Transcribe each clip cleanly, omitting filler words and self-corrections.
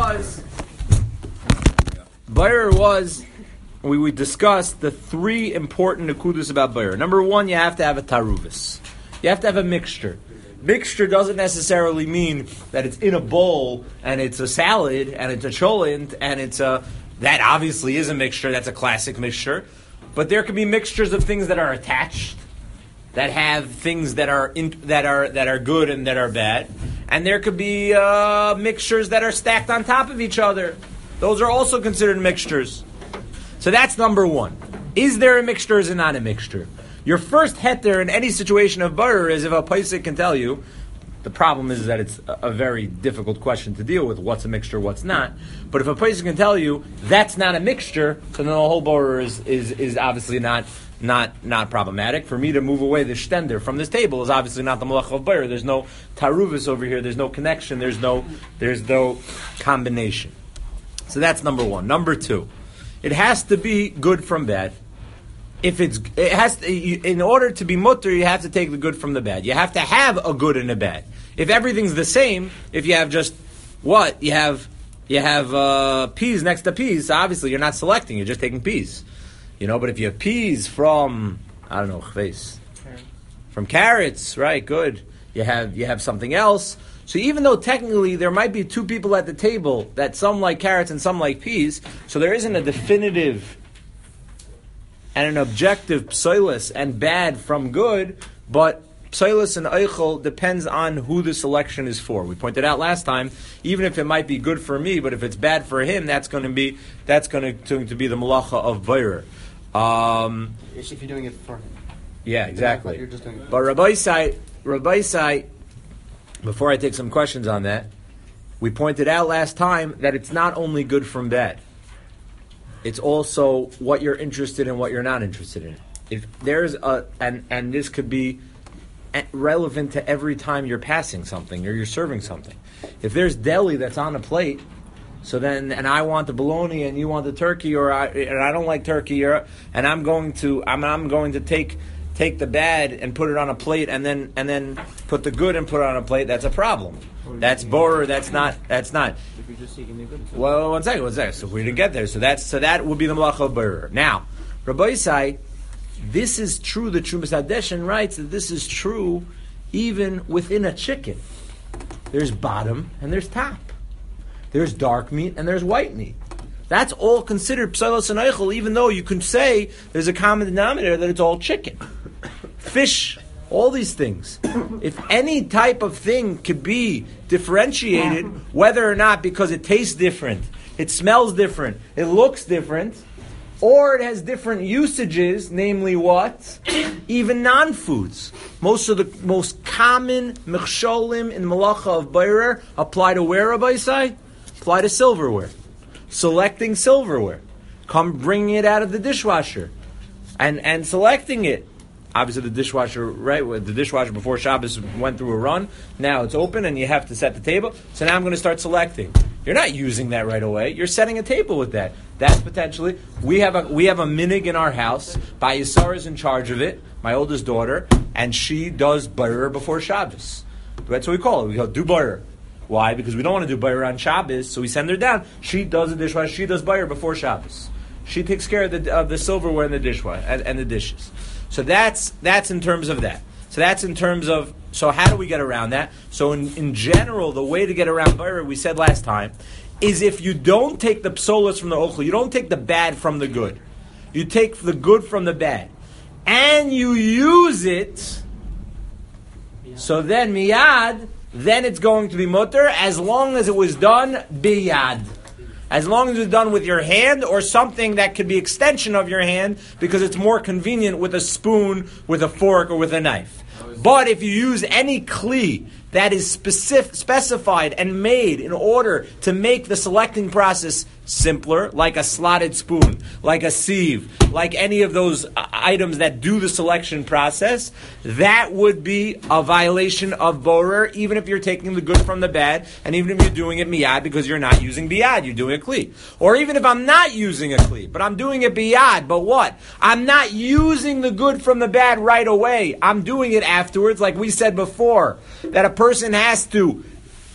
was, we discussed the three important nekudas about bayr. Number one, you have to have a taruvis. You have to have a mixture. Mixture doesn't necessarily mean that it's in a bowl and it's a salad and it's a cholent and it's a... That obviously is a mixture. That's a classic mixture. But there can be mixtures of things that are attached, that have things that are good and that are bad, and there could be mixtures that are stacked on top of each other. Those are also considered mixtures. So that's number one. Is there a mixture or is it not a mixture? Your first heter in any situation of butter is if a paisik can tell you. The problem is that it's a very difficult question to deal with. What's a mixture, what's not? But if a paisik can tell you that's not a mixture, then the whole butter is obviously not problematic. For me to move away the shtender from this table is obviously not the malach of butter. There's no taruvis over here. There's no connection. There's no combination. So that's number one. Number two, it has to be good from bad. In order to be mutter, you have to take the good from the bad. You have to have a good and a bad. If everything's the same, if you have just what you have peas next to peas. So obviously, you're not selecting; you're just taking peas. But if you have peas from from carrots, right? Good. You have something else. So even though technically there might be two people at the table that some like carrots and some like peas, so there isn't a definitive and an objective psoilus and bad from good, but psoilus and eichel depends on who the selection is for. We pointed out last time, even if it might be good for me, but if it's bad for him, that's going to be the malacha of bayr. If you're doing it for him. Yeah, exactly. You're just doing it. But Rabbi Isai, before I take some questions on that, we pointed out last time that it's not only good from bad. It's also what you're interested in, what you're not interested in. If there's and this could be relevant to every time you're passing something or you're serving something. If there's deli that's on a plate, so then, and I want the bologna and you want the turkey, and I don't like turkey, and I'm going to take the bad and put it on a plate, and then put the good and put it on a plate. That's a problem. That's borer. That's not. If you're just seeking the good. Well, one second. So we didn't get there. So that would be the malacha of borer. Now, Rabbi Isai, this is true. The Trumas Hadeshin writes that this is true even within a chicken. There's bottom and there's top. There's dark meat and there's white meat. That's all considered psalos and eichel, even though you can say there's a common denominator that it's all chicken, fish, all these things. If any type of thing could be differentiated, whether or not because it tastes different, it smells different, it looks different, or it has different usages, namely what? Even non-foods. Most of the most common mechsholim in malacha of bayrer apply to where, Rabbi Isai? Apply to silverware. Selecting silverware. Bringing it out of the dishwasher. And selecting it. Obviously the dishwasher, right? The dishwasher before Shabbos went through a run. Now it's open and you have to set the table. So now I'm going to start selecting. You're not using that right away. You're setting a table with that. That's potentially... We have a minig in our house. Bayisar is in charge of it. My oldest daughter. And she does bayrer before Shabbos. That's what we call it. We go, do bayrer. Why? Because we don't want to do bayrer on Shabbos, so we send her down. She does the dishwasher. She does bayrer before Shabbos. She takes care of the silverware and the dishwasher and the dishes. So that's in terms of that. So that's in terms of. So how do we get around that? So in general, the way to get around bayrer, we said last time, is if you don't take the psolos from the ochel, you don't take the bad from the good. You take the good from the bad, and you use it. So then miyad. Then it's going to be mutter as long as it was done biyad. As long as it was done with your hand or something that could be extension of your hand because it's more convenient with a spoon, with a fork, or with a knife. But if you use any kli that is specified and made in order to make the selecting process simpler, like a slotted spoon, like a sieve, like any of those items that do the selection process, that would be a violation of borer, even if you're taking the good from the bad, and even if you're doing it miyad because you're not using biyad, you're doing a kli. Or even if I'm not using a kli, but I'm doing it biyad, but what? I'm not using the good from the bad right away. I'm doing it afterwards, like we said before, that a person has to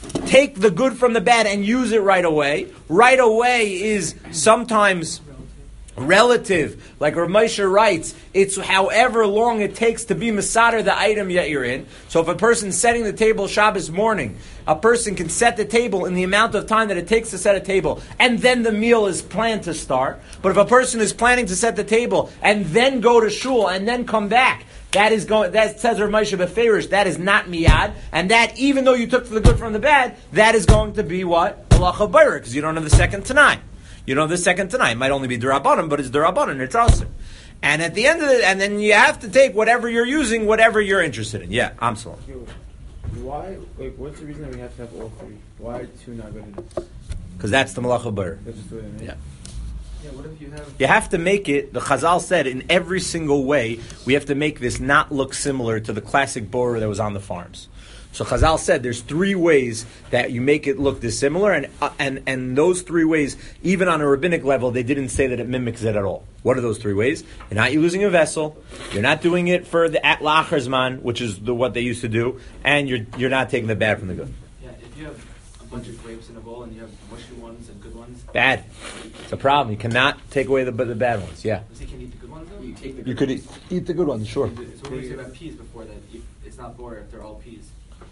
take the good from the bad and use it right away. Right away is sometimes relative. Like Rav Moshe writes, it's however long it takes to be Masader the item that you're in. So if a person's setting the table Shabbos morning, a person can set the table in the amount of time that it takes to set a table, and then the meal is planned to start. But if a person is planning to set the table and then go to shul and then come back, that says Rav Moshe Beferish, that is not miyad, and that even though you took the good from the bad, that is going to be what? Halacha B'Orah, because you don't have the second tonight. You don't have the second tonight. It might only be D'Rabbanan, but it's D'Rabbanan, it's also. And at the end of it, and then you have to take whatever you're using, whatever you're interested in. Yeah, Amsalom. Why, what's the reason that we have to have all three? Why are two not good enough? Because that's the Malacha B'Orah. That's just the way they make it? Yeah. Yeah, what if you have... You have to make it, the Chazal said, in every single way, we have to make this not look similar to the classic B'Orah that was on the farms. So Chazal said there's three ways that you make it look dissimilar, and those three ways, even on a rabbinic level, they didn't say that it mimics it at all. What are those three ways? You're not using a vessel, you're not doing it for the at la'achar zman, which is what they used to do, and you're not taking the bad from the good. Yeah, if you have a bunch of grapes in a bowl and you have mushy ones and good ones. Bad. It's a problem. You cannot take away the bad ones. Yeah. So you can eat the good ones though? You take the You could eat the good ones, sure. So what we said about peas before, that it's not B'Orah if they're all peas.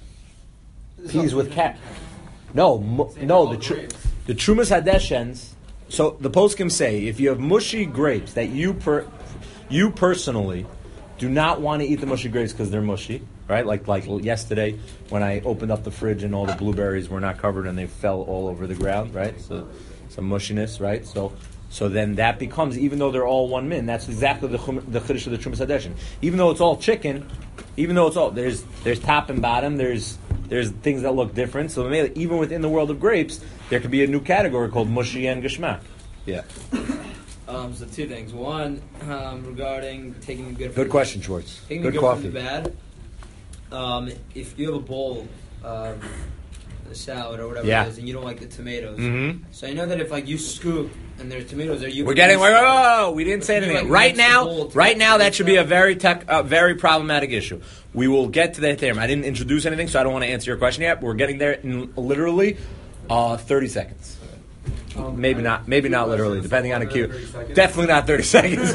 Peas with cat. No, the Trumas Hadeshens. So the poskim say if you have mushy grapes that you personally do not want to eat the mushy grapes because they're mushy, right? Like yesterday when I opened up the fridge and all the blueberries were not covered and they fell all over the ground, right? So some mushiness, right? So then that becomes, even though they're all one min, that's exactly the chiddush of the Trumas Hadeshen. Even though it's all chicken, even though it's all there's top and bottom, there's things that look different. So even within the world of grapes, there could be a new category called mushy and geshmak. Yeah. So two things. One, regarding taking the good. Good question, Schwartz. Taking Good the good coffee. from the bad. If you have a bowl, a salad or whatever Yeah. it is, and you don't like the tomatoes, Mm-hmm. so I know that if you scoop and there's tomatoes there, you. We're getting. Whoa, we didn't say anything. Like Right mix the now, bowl that should be a very problematic issue. We will get to that there. I didn't introduce anything, so I don't want to answer your question yet. But we're getting there in literally 30 seconds. Maybe not literally, depending on the cue. Definitely not 30 seconds.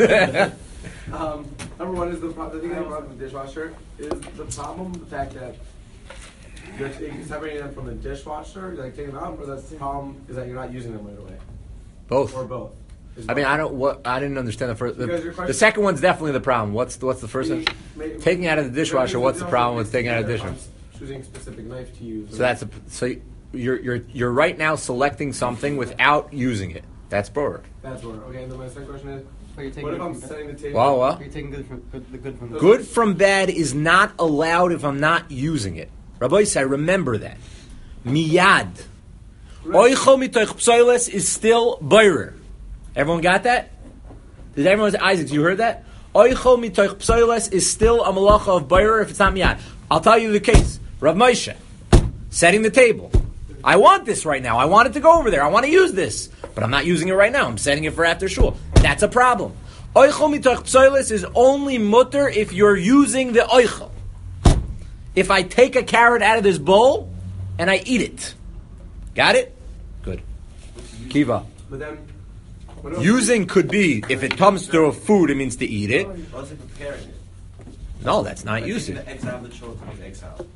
Number one is the thing I brought up with the dishwasher is the problem the fact that you're separating them from the dishwasher, you're like taking them out, or the problem is that you're not using them right away, Both. or both. I mean, I didn't understand the first. Because your The question- second one's definitely the problem. What's the first one? Taking out of the dishwasher. What's the problem with taking out of the dishwasher? Choosing a specific knife to use. So you're right now selecting something without using it. That's B'Orah. That's where. Okay, and then my second question is, Are you taking what if good I'm from bad? setting the table? Well, Are you taking the good from the good from bad is not allowed if I'm not using it. Rabbi Yisai, remember that. Miyad. Oichel mitoich psoiles is still B'Orah. Everyone got that? Did everyone say, Isaac, you heard that? Oichel mitoich psoiles is still a malacha of B'Orah if it's not miyad. I'll tell you the case. Rav Moshe, setting the table. I want this right now. I want it to go over there. I want to use this. But I'm not using it right now. I'm setting it for after shul. That's a problem. Oichel mitoich psoiles is only mutter if you're using the oichel. If I take a carrot out of this bowl and I eat it. Got it? Good. Kiva. But then, Using could be, if it comes to a food, it means to eat it. Also preparing it. No, that's not Like using. taking the eggs out of the children to make egg salad.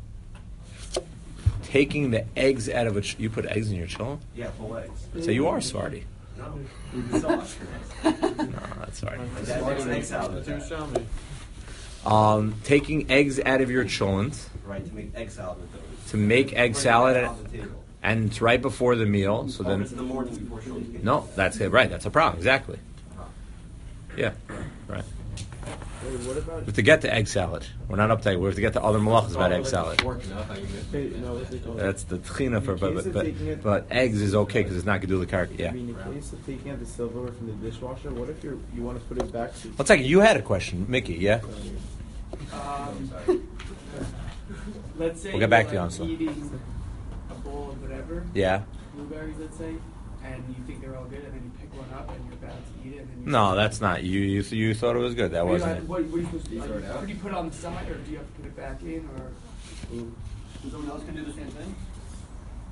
Taking the eggs out of you put eggs in your chillin? Yeah, full eggs. So you are Svarty. No. We saw it. No, that's Svarty. My dad makes an egg salad with that. Taking eggs out of your chillins Right, to make egg salad with those. to make egg Bring salad, it on the table. and it's right before the meal. So It's in then, the morning before children get no, that's it. Right, that's a problem. Exactly. Yeah, right. What about... We have to get to egg salad. We're not up to. We have to get to other malachas about egg salad. No, what's it called? That's the tchina for, In case of taking it- but eggs is okay because it's not gedula karka. Yeah. I mean, in case of taking out the silverware from the dishwasher, what if you want to put it back to... One second, you had a question, Mickey. Yeah. Let's say We'll get back to you you're on some. eating a bowl of whatever, Yeah. blueberries, let's say, and you think they're all good, and then you pick one up and you're about to eat it. And then you No, that's not you. You thought it was good. That What, wasn't it. what are you supposed to do? Do you put it on the side, or do you have to put it back in, or? Someone else can do the same thing?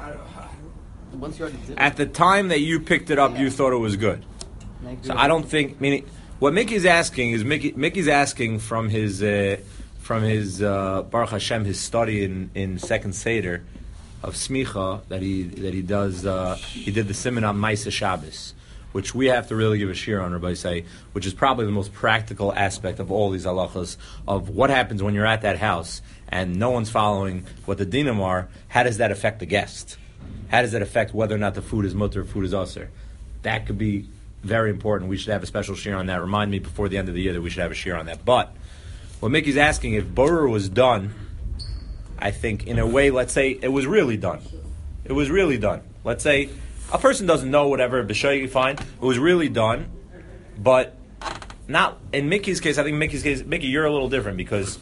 Once you already did At the time that you picked it up, you thought it was good. So I don't think. Meaning, what Mickey's asking is Mickey's asking from his Baruch Hashem, his study in Second Seder of Smicha that he does. He did the Siman on Maisa Shabbos, which we have to really give a shir on, Rabbi say, which is probably the most practical aspect of all these halachas of what happens when you're at that house and no one's following what the dinim are. How does that affect the guest? How does that affect whether or not the food is mutter or food is aser? That could be very important. We should have a special shir on that. Remind me before the end of the year that we should have a shir on that. But what Mickey's asking, if borur was done, I think in a way, let's say it was really done. It was really done. Let's say a person doesn't know whatever, b'shay, fine. It was really done, but not in Mickey's case. I think Mickey, you're a little different because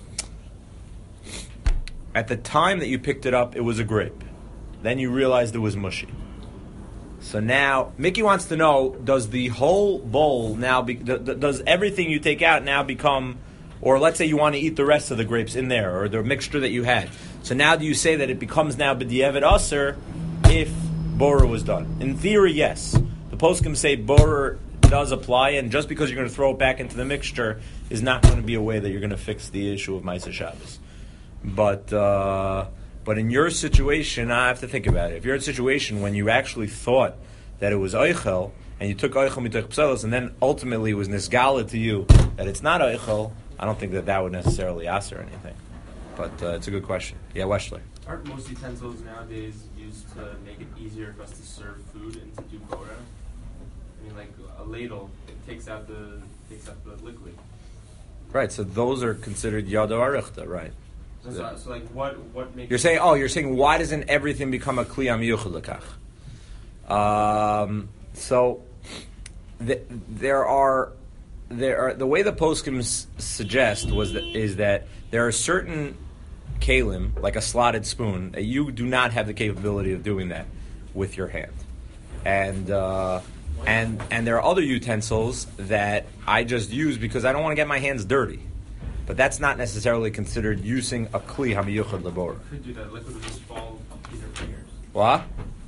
at the time that you picked it up, it was a grape. Then you realized it was mushy. So now Mickey wants to know: does the whole bowl now? Does everything you take out now become? Or let's say you want to eat the rest of the grapes in there, or the mixture that you had. So now do you say that it becomes now b'diavad aser if borer was done? In theory, yes. The poskim say borer does apply, and just because you're going to throw it back into the mixture is not going to be a way that you're going to fix the issue of Maisa Shabbos. But in your situation, I have to think about it. If you're in a situation when you actually thought that it was oichel, and you took oichel mitoch pselos, and then ultimately it was nisgala to you that it's not oichel, I don't think that would necessarily ask or anything. But it's a good question. Yeah, Weschler. Aren't most utensils nowadays used to make it easier for us to serve food and to do bora? I mean, like a ladle, it takes out the liquid. Right, so those are considered yado arichta, right? So like, what makes... You're saying, why doesn't everything become a kli amiyuchad lekach? So, there are the way the poskim suggest is that there are certain kalim, like a slotted spoon, that you do not have the capability of doing that with your hand, and there are other utensils that I just use because I don't want to get my hands dirty. But that's not necessarily considered using a kli hamiyuchad labor. Could do that. Liquid would just fall in your fingers. What?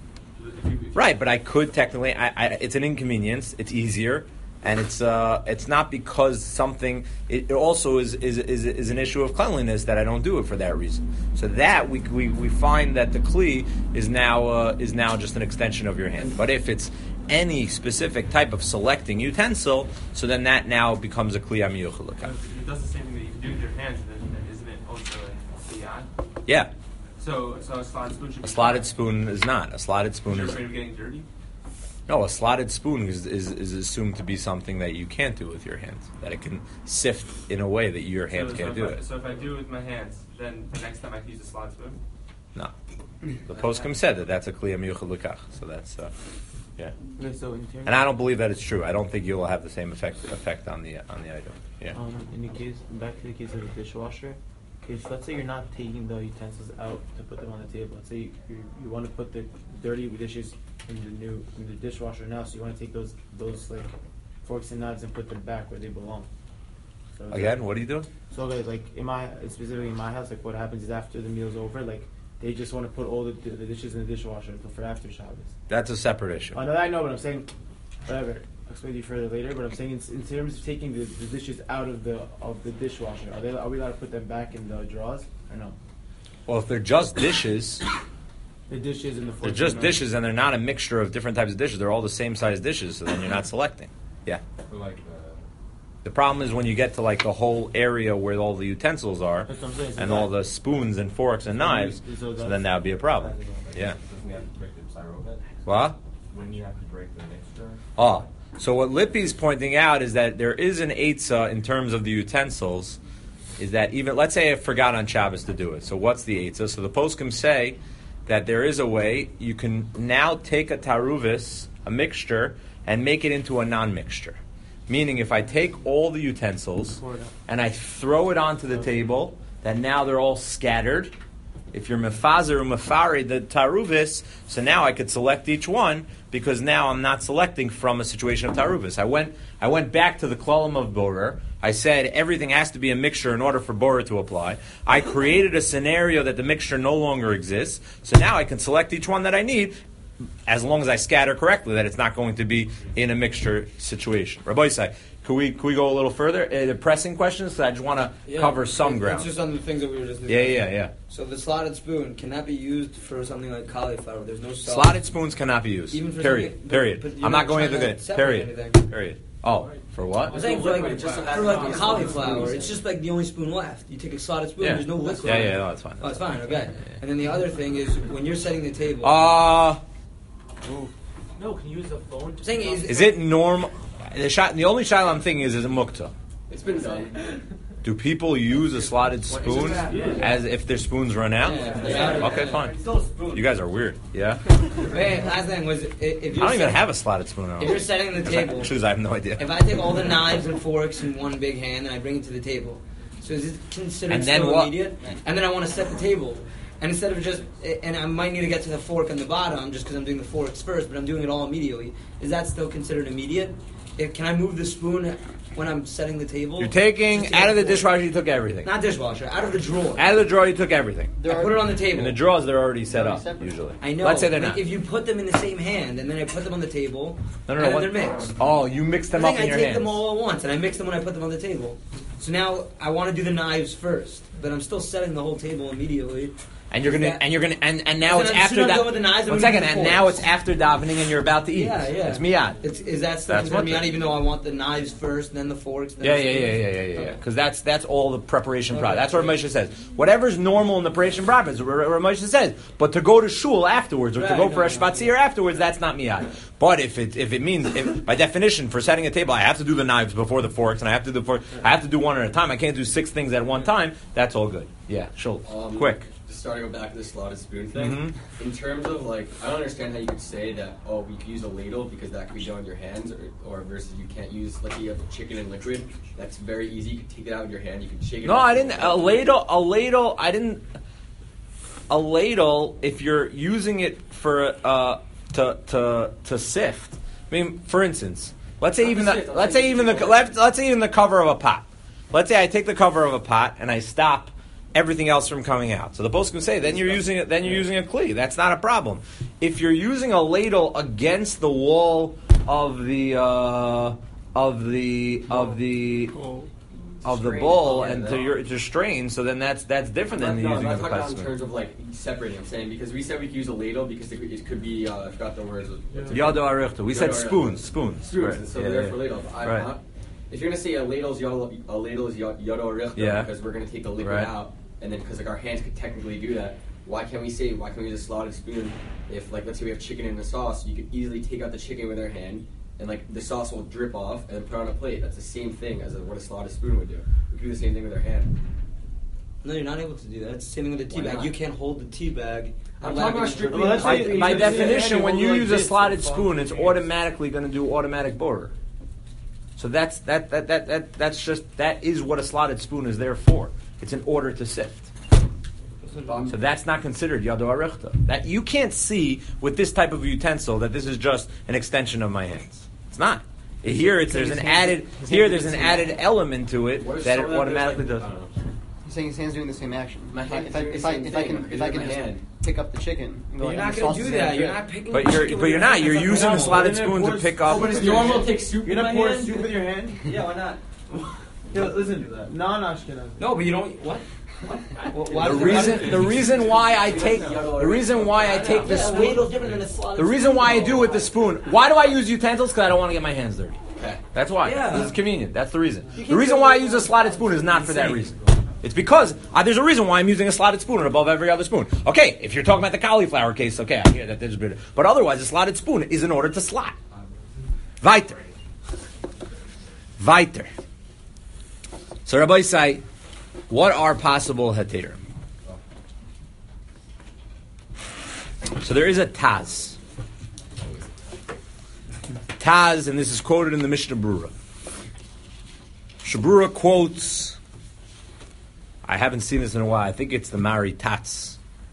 Right, but I could technically. It's an inconvenience. It's easier, and it's not because something. It also is an issue of cleanliness that I don't do it for that reason. So that we find that the kli is now just an extension of your hand. But if it's any specific type of selecting utensil, so then that now becomes a kli hamiyuchad lekach. It does the same thing that you can do with your hands, then isn't it also a kliyad? Yeah. So a slotted spoon should be... A slotted spoon is not. A slotted spoon You're is... afraid of getting dirty? No, a slotted spoon is assumed to be something that you can't do with your hands. That it can sift in a way that your hands can't do it. So if I do it with my hands, then the next time I can use a slotted spoon? No. The poskim said that that's a kli hamiyuchad lekach. So that's... yeah. So in terms And I don't believe that it's true. I don't think you'll have the same effect on the item. Yeah. in the case, back to the case of the dishwasher, if let's say you're not taking the utensils out to put them on the table. Let's say you want to put the dirty dishes in the dishwasher now, so you want to take those like forks and knives and put them back where they belong. So Again, what are you doing? So like specifically in my house, like what happens is after the meal's over, like they just want to put all the dishes in the dishwasher for after Shabbos. That's a separate issue. I know, but I'm saying, whatever. I'll explain to you further later. But I'm saying in terms of taking the dishes out of the dishwasher, are we allowed to put them back in the drawers or no? Well, if they're just dishes, The dishes and the forks. they're just dishes, and they're not a mixture of different types of dishes. They're all the same size dishes, so then you're not selecting. Yeah. The problem is when you get to like the whole area where all the utensils are, That's what I'm saying. So and all the spoons and forks and knives, so then that would be a problem. Yeah. Doesn't he have to break the syrup? What? Wouldn't you have to break the mixture? Oh, so what Lippy's pointing out is that there is an eitzah in terms of the utensils, is that even, let's say I forgot on Shabbos to do it. So what's the eitzah? So the poskim say that there is a way you can now take a taruvis, a mixture, and make it into a non-mixture. Meaning if I take all the utensils and I throw it onto the table, then now they're all scattered, if you're mefazer or mefari the taruvis, so now I could select each one because now I'm not selecting from a situation of taruvis. I went back to the klalim of borer. I said everything has to be a mixture in order for borer to apply. I created a scenario that the mixture no longer exists, so now I can select each one that I need, as long as I scatter correctly, that it's not going to be in a mixture situation. Rabbi Yisai, could we go a little further? The pressing questions, so I just want to cover some ground. It's just on the things that we were just doing. Yeah. So the slotted spoon, can that be used for something like cauliflower? There's no salt. Slotted spoons cannot be used. Even for Period. something- Period. but you're I'm not not going trying into to the separate period. anything. Period. Oh, for what? I'm saying for like cauliflower, it's just like the only spoon left. You take a slotted spoon, there's no liquid. Yeah, no, that's fine. Oh, it's fine, okay. And then the other thing is, when you're setting the table... No, can you use the phone? I'm saying Is it normal? The only shayla I'm thinking is it mukta? It's been done. Do people use a slotted spoon as if their spoons run out? Yeah. Okay, fine. You guys are weird. Yeah. Wait, last thing was, if I you're don't even have a slotted spoon at If you're all. setting the table... Choose. I have no idea. If I take all the knives and forks in one big hand and I bring it to the table, so is it considered And then still what? immediate? And then I want to set the table. And instead of just, and I might need to get to the fork on the bottom just because I'm doing the forks first, but I'm doing it all immediately. Is that still considered immediate? Can I move the spoon when I'm setting the table? You're taking Just to out get of the fork? dishwasher. You took everything. Not dishwasher, out of the drawer. Out of the drawer, you took everything. I put it on the table. In the drawers, they're already set up usually. I know. Let's say they're but not. If you put them in the same hand and then I put them on the table, No, and then what? they're mixed. Oh, you mix them I up in your take hands. them all at once, and I mix them when I put them on the table. So now I want to do the knives first, but I'm still setting the whole table immediately. And you're gonna, and now So it's then after should I that. go with the knives, I'm One gonna second, do the and now forks. it's after davening, and you're about to eat. Yeah. It's miyad. Is that still That's considered what miyad, even though I want the knives first, then the forks? Then Yeah. the spoons? Because that's all the preparation Okay. process. That's what Moshe says. Whatever's normal in the preparation process, what Moshe says. But to go to shul afterwards or to Right, go for a no. shpatzir afterwards, that's not miyad. But if it means, by definition, for setting a table, I have to do the knives before the forks, and I have to do one at a time. I can't do 6 things at one time. That's all good. Yeah, shul. Quick. Just starting to go back to the slotted spoon thing. Mm-hmm. In terms of I don't understand how you could say that. Oh, you could use a ladle because that could be done in your hands, or versus you can't use you have chicken and liquid. That's very easy. You can take it out of your hand. You can shake it. No, up. I didn't. A ladle. I didn't. A ladle. If you're using it for to sift. I mean, for instance, let's say even the cover of a pot. Let's say I take the cover of a pot and I stop everything else from coming out. So the post can say, then you're using it. Then you're using a kli. That's not a problem. If you're using a ladle against the wall of the bowl and to strain, so then that's different than No, using I'm a not talking about spoon. in terms of separating. I'm saying because we said we could use a ladle because it could be I forgot the words. Yado arichta. We said spoons. Spoons. Right. So Yeah, they're yeah. for ladle. Right. If you're gonna say a ladle is yado arichta Yeah. because we're gonna take the liquid Right. out, and then because our hands could technically do that. Why can't we use a slotted spoon if let's say we have chicken in the sauce, you could easily take out the chicken with our hand and the sauce will drip off and then put it on a plate. That's the same thing as what a slotted spoon would do. We could do the same thing with our hand. No, you're not able to do that. It's the same thing with the tea Why bag. not? You can't hold the tea bag. I'm talking about strictly. Well, let's say- By you definition, can when do you like use a this, slotted so spoon, it's far. automatically going to do automatic borer. So that's that is what a slotted spoon is there for. It's in order to sift. So that's not considered yado arichta. That you can't see with this type of utensil that this is just an extension of my hands. It's not. Here there's an added element to it that it automatically does. He's saying his hand's doing the same action. My hand is doing the If same I thing. can My just hand. pick up the chicken and go You're like, not the going sauce to is do that. in You're there. not picking But the you're chicken but with you're your not. hands. You're That's using a normal. slotted You're gonna spoon to pour pick soup- up. but Do you want me to take soup You're in gonna my pour hand? soup with your hand? Yeah, why not? Yo, listen to that. Non-Ashkenaz. No, but you don't. What? The reason why I take the spoon. The reason why I do with the spoon. Why do I use utensils? Because I don't want to get my hands dirty. Okay. That's why. Yeah. This is convenient. That's the reason. The reason why I use a slotted spoon is not for that reason. It's because there's a reason why I'm using a slotted spoon above every other spoon. Okay, if you're talking about the cauliflower case, okay, I hear that there's a bit. But otherwise, a slotted spoon is in order to slot. Weiter. So Rabbi say, what are possible heterim? So there is a Taz. Taz, and this is quoted in the Mishnah Brura. Shabrura quotes, I haven't seen this in a while, I think it's the Mari Tatz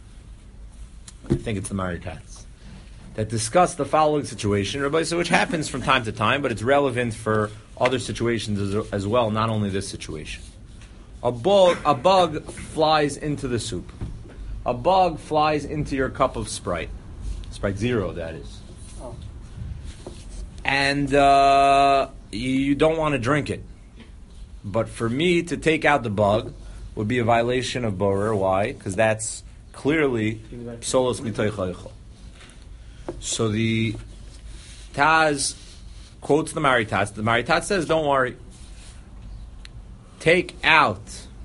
think it's the Maritats, that discuss the following situation, Rabbi, so which happens from time to time, but it's relevant for other situations as well, not only this situation. A bug flies into the soup. A bug flies into your cup of Sprite. Sprite Zero, that is. Oh. And you don't want to drink it. But for me to take out the bug would be a violation of Borer. Why? Because that's clearly Psolos Mitoich Eichel. So the Taz quotes the Maritats. The Maritats says, don't worry. Take out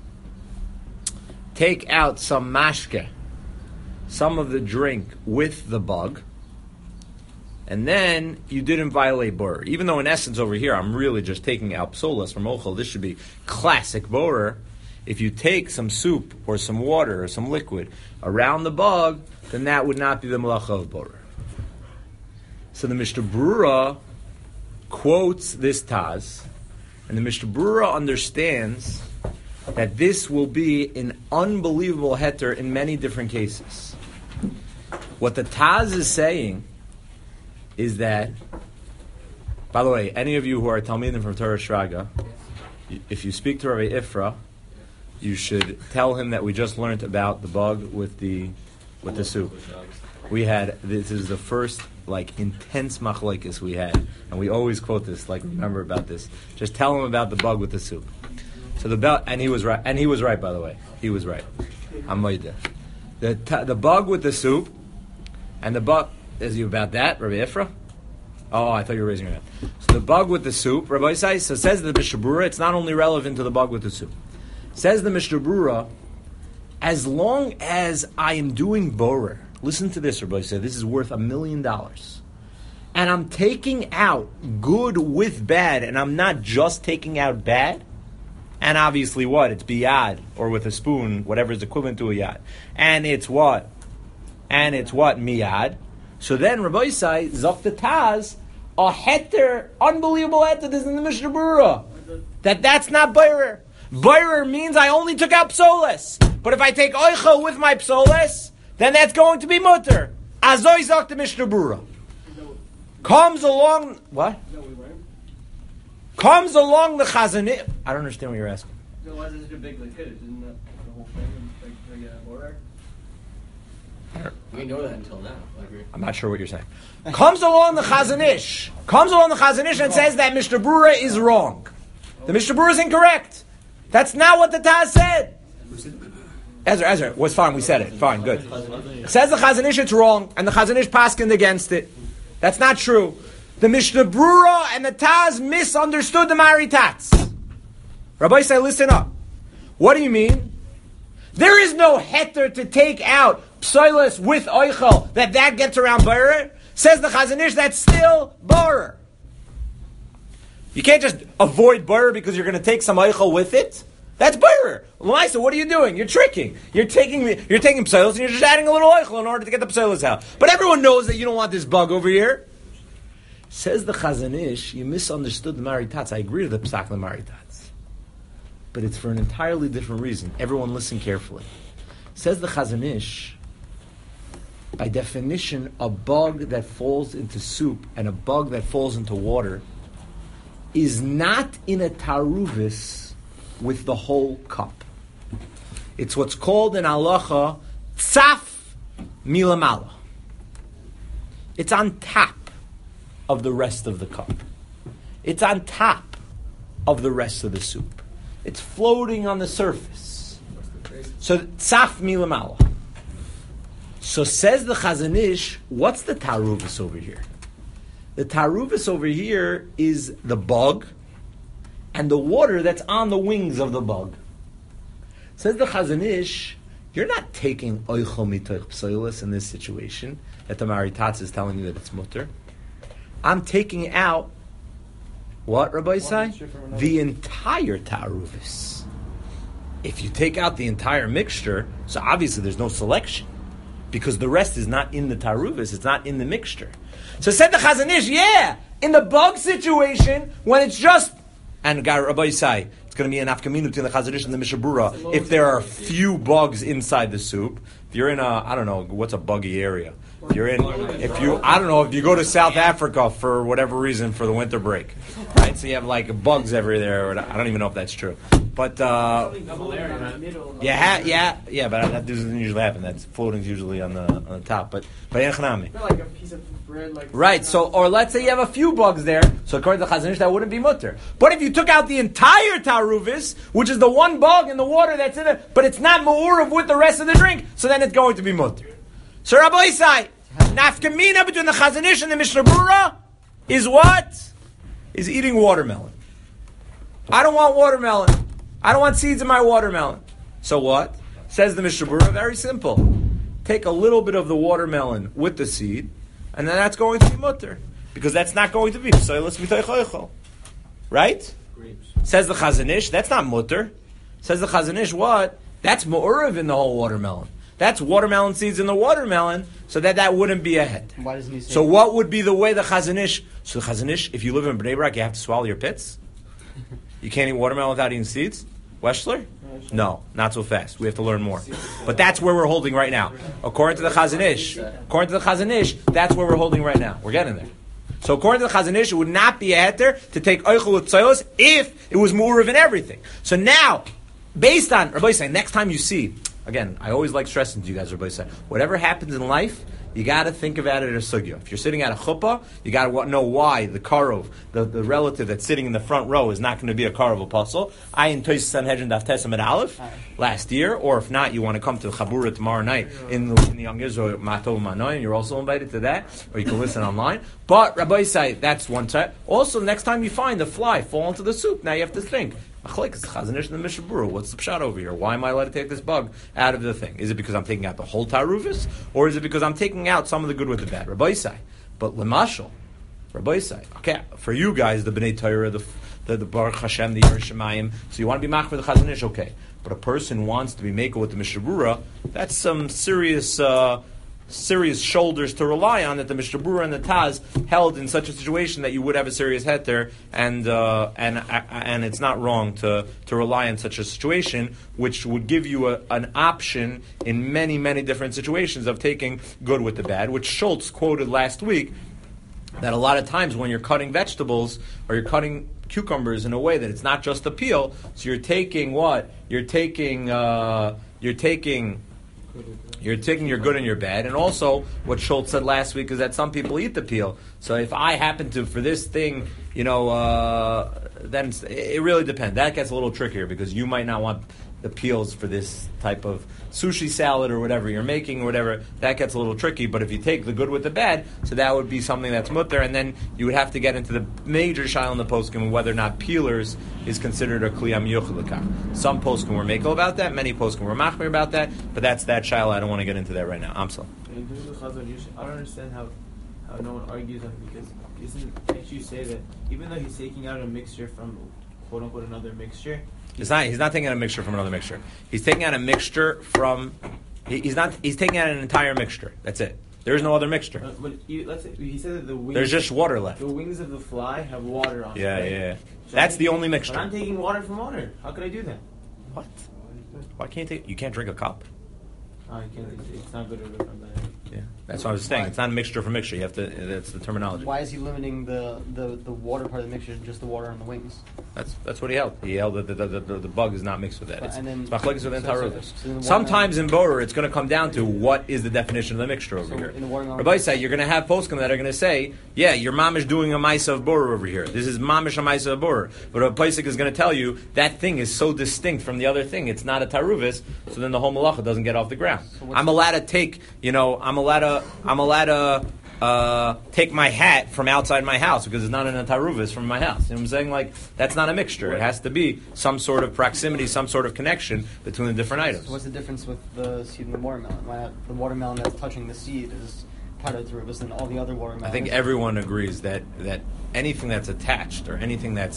some mashke, some of the drink with the bug, and then you didn't violate borer. Even though in essence over here I'm really just taking out psolas from ochel, this should be classic borer. If you take some soup or some water or some liquid around the bug, then that would not be the malacha of borer. So the Mishnah Berurah quotes this Taz, and the Mishnah Berurah understands that this will be an unbelievable heter in many different cases. What the Taz is saying is that, by the way, any of you who are Talmidim from Torah Shraga, if you speak to Rabbi Ifra, you should tell him that we just learned about the bug with the soup. This is the first intense machlokes we had, and we always quote this. Remember about this. Just tell him about the bug with the soup. So and he was right. And he was right, by the way. He was right. Amoide. The bug with the soup, and the bug. Is you about that, Rabbi Ifra? Oh, I thought you were raising your hand. So the bug with the soup, Rabbi Isai. So says the Mishnah Berurah. It's not only relevant to the bug with the soup. Says the Mishnah Berurah, as long as I am doing borer. Listen to this, Rabbi Isai. This is worth $1 million. And I'm taking out good with bad, and I'm not just taking out bad. And obviously what? It's biyad, or with a spoon, whatever is equivalent to a yad. And it's what? Miyad. So then Rabbi Isai, Zok the Taz, a heter, unbelievable heter, this is in the Mishnah Berurah. That's not borer. Borer means I only took out psoles. But if I take oichel with my psoles, then that's going to be mutter. Azoi Zok the Mishnah Berurah. Comes along, what? Comes along the Chazanit. I don't understand what you're asking. So why is it such a big kid? Isn't that the whole thing? Borer? We know that until now. I'm not sure what you're saying. Comes along the Chazanish. And says that Mishnah Berurah is wrong. The Mishnah Berurah is incorrect. That's not what the Taz said. Ezra, was fine. We said it. Fine, good. Says the Chazanish it's wrong, and the Chazanish paskined against it. That's not true. The Mishnah Berurah and the Taz misunderstood the Maritats. Rabbi say, listen up. What do you mean? There is no heter to take out psoilus with oichel that gets around borer. Says the Chazanish, that's still borer. You can't just avoid borer because you're going to take some oichel with it. That's borer. Lamaisa, what are you doing? You're tricking. You're taking psoilus and you're just adding a little oichel in order to get the psoilus out. But everyone knows that you don't want this bug over here. Says the Chazanish, you misunderstood the Maritats. I agree with the Psak the Maritats. But it's for an entirely different reason. Everyone listen carefully. Says the Chazanish, by definition, a bug that falls into soup and a bug that falls into water is not in a taruvis with the whole cup. It's what's called in halacha tzaf milamala. It's on top of the rest of the cup. It's on top of the rest of the soup. It's floating on the surface. So tzaf milamala. So says the Chazanish, what's the taruvis over here? The taruvis over here is the bug and the water that's on the wings of the bug. Says the Chazanish, you're not taking oichel mitoich psoilus in this situation that the Maritats is telling you that it's mutter. I'm taking out what, Rabbi say? The entire taruvis. If you take out the entire mixture, so obviously there's no selection because the rest is not in the taruvis, it's not in the mixture. So said the Chazanish, in the bug situation, when it's just, and Rabbi say, It's going to be an afkaminu between the Chazon Ish and the Mishabura if there are few bugs inside the soup. If you're in I don't know, what's a buggy area? If you go to South Africa for whatever reason for the winter break, right? So you have like bugs everywhere. I don't even know if that's true. But but that doesn't usually happen. That's floating's usually on the top. But Like a piece of bread, like right. So, or let's say you have a few bugs there. So according to the Chazon Ish, that wouldn't be mutter. But if you took out the entire taruvis, which is the one bug in the water that's in it, but it's not ma'urav with the rest of the drink, so then it's going to be mutter. So Rabbi Isai, nafkamina between the Chazon Ish and the Mishnah Berurah is what? Is eating watermelon. I don't want watermelon. I don't want seeds in my watermelon. So what? Says the Mishnah Berurah, very simple. Take a little bit of the watermelon with the seed, and then that's going to be mutter. Because that's not going to be p'soilus mitaychoichol. Right? Grapes. Says the Chazon Ish, that's not mutter. Says the Chazon Ish, what? That's mu'urav in the whole watermelon. That's watermelon seeds in the watermelon, so that wouldn't be a head. Why doesn't he say So what would be the way the Chazon Ish? So the Chazon Ish, if you live in Bnei Brak, you have to swallow your pits? You can't eat watermelon without eating seeds? Weschler? No, not so fast. We have to learn more. But that's where we're holding right now. According to the Chazon Ish, that's where we're holding right now. We're getting there. So according to the Chazon Ish, it would not be a heter to take oichel u'tzoyos if it was mu'urav in everything. So now, based on Rabbi saying, next time you see, again, I always like stressing to you guys, Rabbi saying, whatever happens in life, you got to think about it as a sugya. If you're sitting at a chuppah, you got to know why the karov, the relative that's sitting in the front row, is not going to be a karov apostle. I in Toys Sanhedrin Daf Tesam at Aleph last year, or if not, you want to come to the Chabura tomorrow night in the Young Israel Matov Manoim. You're also invited to that, or you can listen online. But Rabbi say that's one type. Also, next time you find a fly fall into the soup, now you have to think. It's the Chazon Ish and the Mishnah Berurah. What's the pshat over here? Why am I allowed to take this bug out of the thing? Is it because I'm taking out the whole taruvis, or is it because I'm taking out some of the good with the bad? Rabbi Isai. But lemashal, Rabbi Isai. Okay, for you guys, the Bnei Torah, the Baruch Hashem, the Yer Shemayim. So you want to be mach for the Chazon Ish, okay. But a person wants to be makel with the Mishnah Berurah. That's some serious shoulders to rely on that the Mishnah Berurah and the Taz held in such a situation that you would have a serious heter, and it's not wrong to rely on such a situation, which would give you an option in many, many different situations of taking good with the bad, which Schultz quoted last week, that a lot of times when you're cutting vegetables or you're cutting cucumbers in a way that it's not just the peel, so you're taking what? You're taking your good and your bad. And also, what Schultz said last week is that some people eat the peel. So if I happen to, for this thing, then it really depends. That gets a little trickier because you might not want the peels for this type of sushi salad or whatever you're making or whatever. That gets a little tricky. But if you take the good with the bad, so that would be something that's mutter. And then you would have to get into the major shayla in the poskim whether or not peelers is considered a kliyam yuchalika. Some poskim were makel about that. Many poskim were machmir about that. But that's that shayla. I don't want to get into that right now. Amsel. I don't understand how no one argues on it because can't you say that even though he's taking out a mixture from quote unquote another mixture, he's not taking out a mixture from another mixture. He's taking out a mixture from. He's taking out an entire mixture. That's it. There is no other mixture. Let's say he said that the wings. There's just water left. The wings of the fly have water on. Yeah. So That's the only mixture. But I'm taking water from water. How could I do that? What? Why can't you can't drink a cup? I can't. It's not good to from that. Yeah, that's what I was saying. It's not a mixture for mixture. You have to. That's the terminology. Why is he limiting the water part of the mixture to just the water on the wings? That's what he held. He held that the bug is not mixed with that. It's machlekes with so sometimes in Borer, it's going to come down to what is the definition of the mixture over here. Rabbi say you're going to have poskim that are going to say, yeah, your mamish doing a ma'isa of Borer over here. This is mamish a ma'isa of Borer. But a Paisik is going to tell you that thing is so distinct from the other thing. It's not a taruvis. So then the whole malacha doesn't get off the ground. I'm allowed to take. I'm allowed to take my hat from outside my house because it's not in a taruvis from my house. You know what I'm saying? Like, that's not a mixture. It has to be some sort of proximity, some sort of connection between the different items. So what's the difference with the seed and the watermelon? Why not the watermelon that's touching the seed is part of the taruvus and all the other watermelons? I think everyone agrees that anything that's attached or anything that's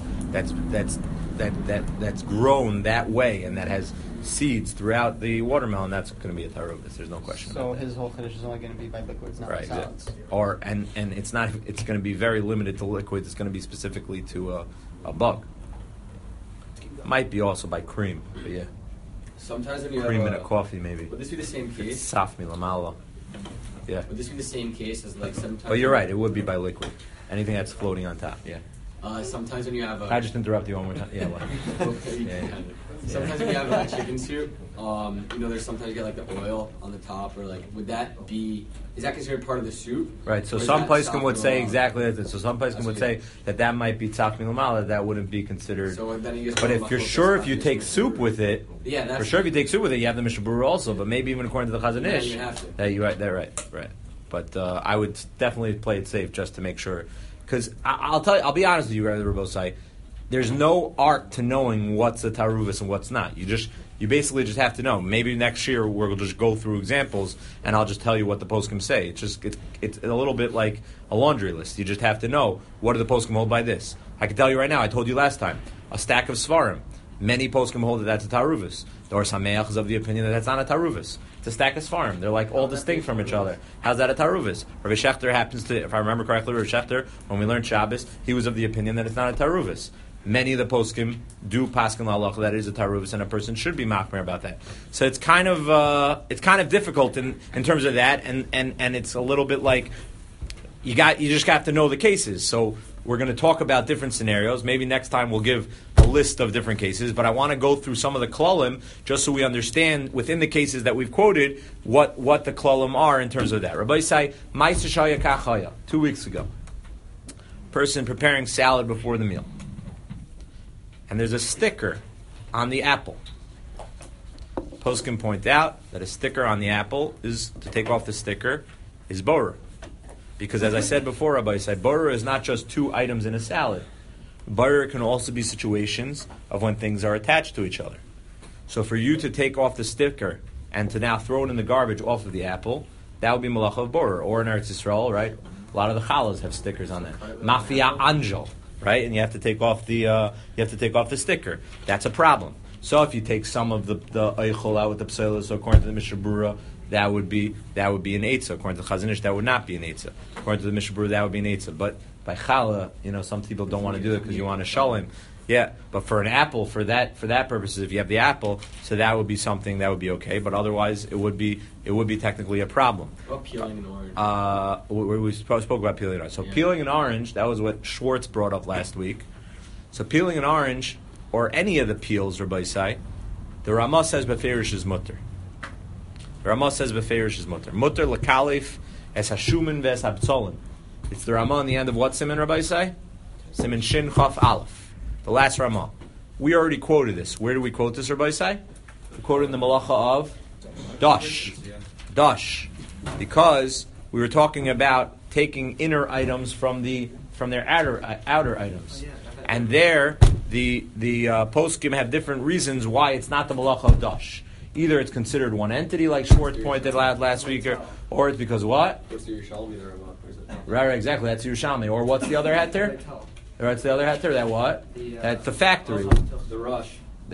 grown that way and that has seeds throughout the watermelon, that's going to be a taruvis. There's no question. So his whole finish is only going to be by liquids, not by solids. Or and it's not. It's going to be very limited to liquids. It's going to be specifically to a bug. Might be also by cream, but yeah. Sometimes when you Cream have in a coffee, maybe. Would this be the same case? Saf milamala. Yeah. Would this be the same case as like sometimes? But you're right, it would be by liquid. Anything that's floating on top, yeah. Sometimes when you have I just interrupt you one more time. Yeah, what? Yeah. Sometimes when you have a chicken soup, there's sometimes you get like the oil on the top, or like, would that be? Is that considered part of the soup? Right. So Or is some that poskim would say saf exactly that. So some poskim would say that might be tzaf milamala. That wouldn't be considered. So then you just But if you're sure, if you take soup with it, Yeah, that's for sure, if you take soup with it, you have the Mishnah Berurah also. But maybe even according to the Chazon Yeah, Ish, you have to. that you right, right. But I would definitely play it safe just to make sure. Because I'll tell you, I'll be honest with you, Rabbi Rabosai, there's no art to knowing what's a taruvus and what's not. You basically just have to know. Maybe next year we'll just go through examples and I'll just tell you what the poskim say. It's a little bit like a laundry list. You just have to know what do the poskim hold by this. I can tell you right now. I told you last time a stack of svarim. Many poskim hold that that's a taruvus. The Or Sameach is of the opinion that that's not a taruvus. It's a stack of svarim. They're like all distinct from each other. How's that a taruvus? Rabbi Shechter happens to, if I remember correctly, Rabbi Shechter, when we learned Shabbos, he was of the opinion that it's not a taruvus. Many of the poskim do paskin la'alach that it is a taruvus, and a person should be machmer about that. So it's kind of difficult in terms of that, and it's a little bit like you just have to know the cases. So we're going to talk about different scenarios. Maybe next time we'll give a list of different cases, but I want to go through some of the klalim just so we understand within the cases that we've quoted what the klalim are in terms of that. Rabbi Isai, Ma'aseh Shaya Kachaya, 2 weeks ago, person preparing salad before the meal. And there's a sticker on the apple. Poskim point out that a sticker on the apple is, to take off the sticker, is borer. Because as I said before, Rabbi said, borer is not just 2 items in a salad. Borer can also be situations of when things are attached to each other. So for you to take off the sticker and to now throw it in the garbage off of the apple, that would be malacha of borer. Or in Eretz Yisrael, right? A lot of the challahs have stickers on that. Mafia anjel. Right, and you have to take off the sticker. That's a problem. So if you take some of the eichel out with the pselos, according to the Mishnah Berurah, that would be an eitzah. According to the Chazon Ish, that would not be an eitzah. According to the Mishnah Berurah, that would be an eitzah. But by challah, some people don't want to do it because you want to shalom. Yeah, but for an apple, for that purposes, if you have the apple, so that would be something that would be okay. But otherwise, it would be technically a problem. What about peeling an orange? We spoke about peeling an orange. So peeling an orange, that was what Schwartz brought up last week. So peeling an orange, or any of the peels, Rabbi Isai, the Ramah says beferish is mutter. The Ramah says beferish is mutter. Mutter lekalif es hashumin ves habtzolim. It's the Ramah on the end of what siman, Rabbi Isai? Siman shin chaf aleph. The last Ramah. We already quoted this. Where do we quote this, Rabbi Isai? We quoted in the Malacha of Dash. Dash. Because we were talking about taking inner items from their outer items. And there, the poskim have different reasons why it's not the Malacha of Dash. Either it's considered one entity, like Schwartz pointed out last week, or it's because what? What's the Yerushalmi there? Right, exactly. That's Yerushalmi. Or what's the other hat there? That's the other hat there. That what? That's the factory. The rush.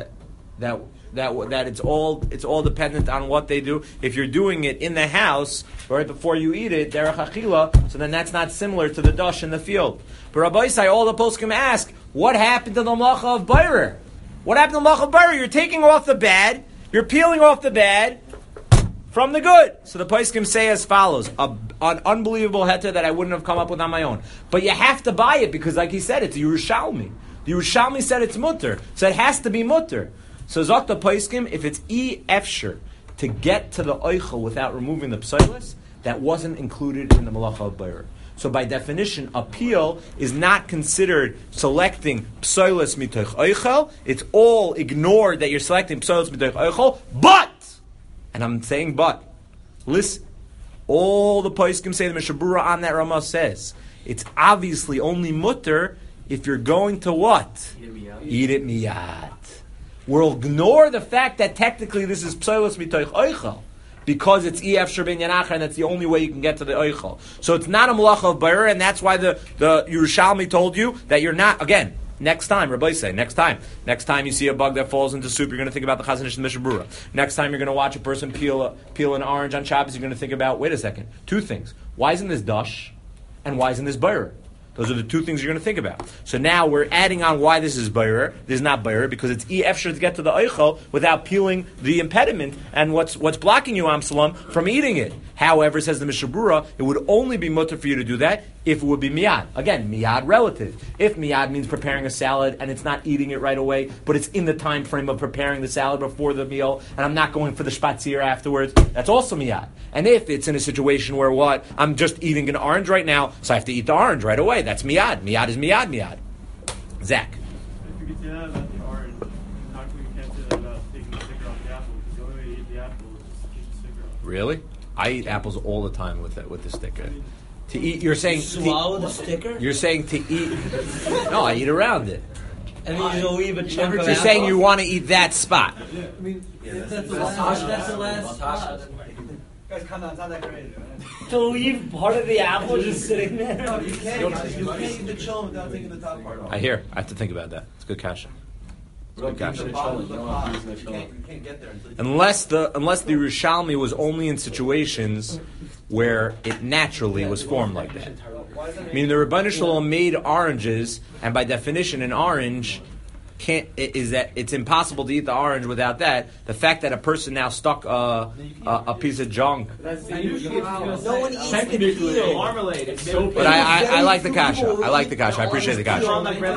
That it's all dependent on what they do. If you're doing it in the house right before you eat it, derech achila, so then that's not similar to the dash in the field. But Rabbi Isai, all the poskim ask, what happened to the malacha of bayrer? What happened to the malacha of bayrer? You're taking off the bad, you're peeling off the bad from the good. So the poskim say as follows: an unbelievable heta that I wouldn't have come up with on my own. But you have to buy it because, like he said, it's a Yerushalmi. The Yerushalmi said it's mutter, so it has to be mutter. So Zok the poskim, if it's efshir to get to the oichel without removing the psilis, that wasn't included in the malacha of bayrer. So by definition, a peel is not considered selecting psilis mitoch oichel. It's all ignored that you're selecting psilis mitoch oichel, but, and I'm saying but, listen, all the poskim say, the Mishnah Berurah on that Ramah says, it's obviously only mutter if you're going to what? Eat it miyad. We'll ignore the fact that technically this is psilos mitoich oichel because it's efshir ben yanachar and that's the only way you can get to the oichel. So it's not a malacha of bayrer, and that's why the Yerushalmi told you that you're not, again, next time, Rabbi say, next time you see a bug that falls into soup, you're going to think about the Chazon Ish and the Mishnah Berurah. Next time you're going to watch a person peel an orange on Shabbos, you're going to think about, wait a second, 2 things. Why isn't this dash? And why isn't this bayrer? Those are the two things you're going to think about. So now we're adding on why this is bayrer. This is not bayrer because it's efshar to get to the eichel without peeling the impediment and what's blocking you, Amsalam, from eating it. However, says the Mishnah Berurah, it would only be mutter for you to do that if it would be miyad. Again, miyad relative. If miyad means preparing a salad and it's not eating it right away, but it's in the time frame of preparing the salad before the meal, and I'm not going for the spatzir afterwards, that's also miyad. And if it's in a situation where I'm just eating an orange right now, so I have to eat the orange right away, that's miyad. Miyad is miyad. Zach. If you could say that about the orange, how come you can't say that about taking the sticker off the apple? Because the only way to eat the apple is just to take the sticker off. Really? I eat apples all the time with the sticker. To eat, you're saying swallow the sticker. You're saying to eat. No, I eat around it. And then you leave a chunk of You're saying you want to eat that spot. Yeah, I mean, that's the last spot. Guys, calm down. It's not that great. To leave part of the apple just sitting there. No, you can't eat the cholent without taking the top part off. I have to think about that. It's a good kasha. You can't get there until Unless the Yerushalmi was only in situations where it naturally was formed like that. I mean, the Rebbeinu Shalom made oranges, and by definition, an orange is that it's impossible to eat the orange without that. The fact that a person now stuck a piece of junk. No one eats the peel. Marmalade. It's But I like the kasha. I like the kasha. I appreciate the kasha.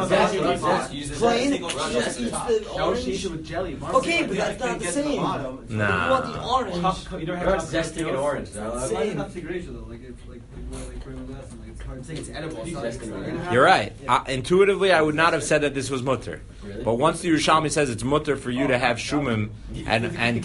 Plain. Just eats the No, she eats orange. it with jelly. Okay, but that's not the same. You want the orange. You don't You're have not zesting an orange. Why is it not segregation though? Like it's like Raymond asked, like it's hard to say it's edible. It's not like You're right. Intuitively, I would not have said that this was mutter. Really? But once the Yerushalmi says it's mutter for you to have shumim and